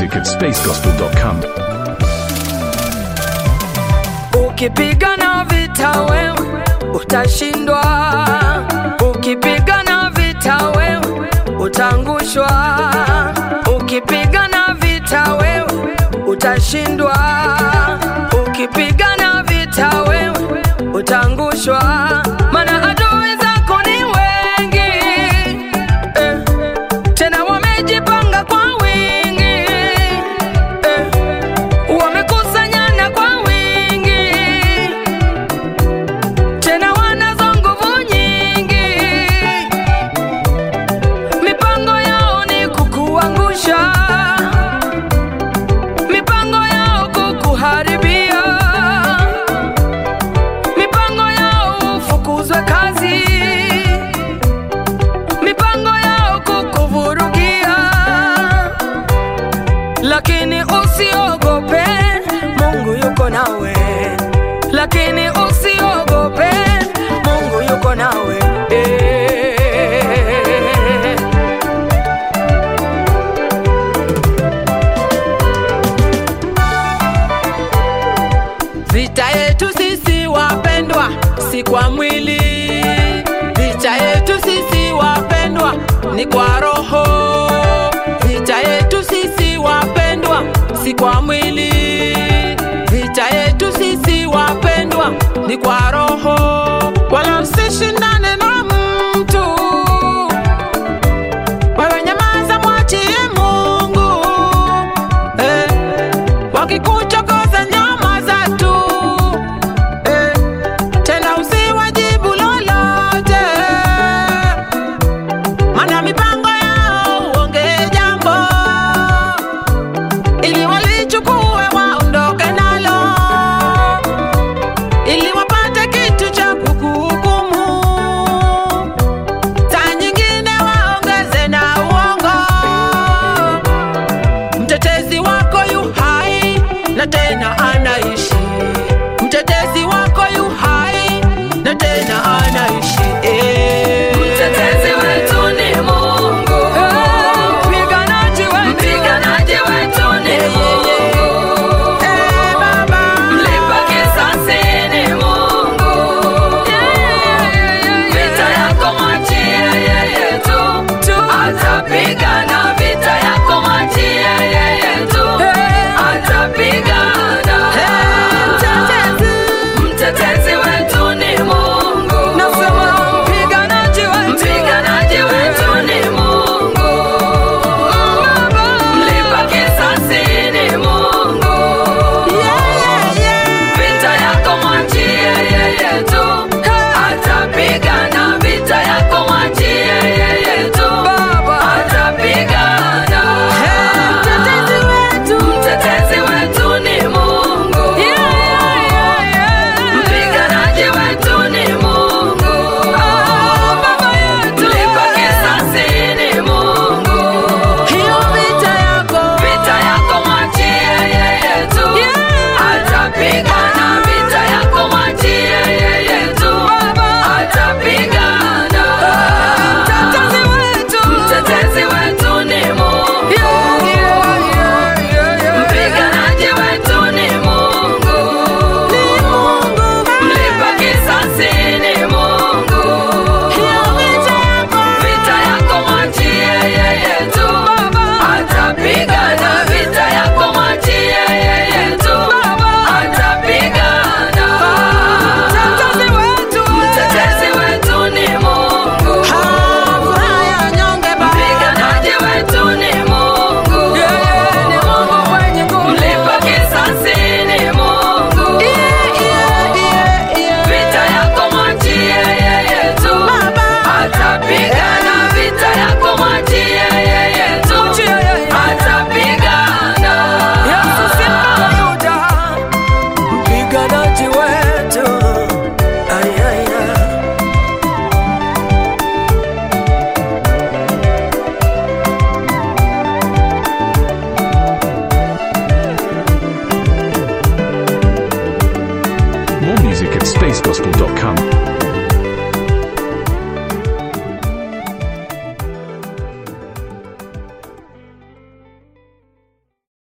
music at spacegospel.com. Ukipigana vita wewe utashindwa, ukipigana vita wewe utaangushwa, ukipigana vita wewe utashindwa, ukipigana vita wewe utaangushwa, maana adui zako ni wengi, tena wamejipanga kwa wingi, wamekusanyana kwa wingi, tena wanazo nguvu nyingi, mipango yao ni kukuangusha, mipango yao kukuharibia, mipango yao ufukuzwe kazi, mipango yao kukuvurugia, lakini usiogope, Mungu yuko nawe, lakini usiogope, Mungu yuko nawe. Vita yetu sisi wapendwa si kwa mwili, vita yetu sisi wapendwa ni kwa roho, vita yetu sisi wapendwa si kwa mwili, vita yetu sisi wapendwa ni kwa roho, wala usishindane na mtu, wewe nyamaza mwachie Mungu,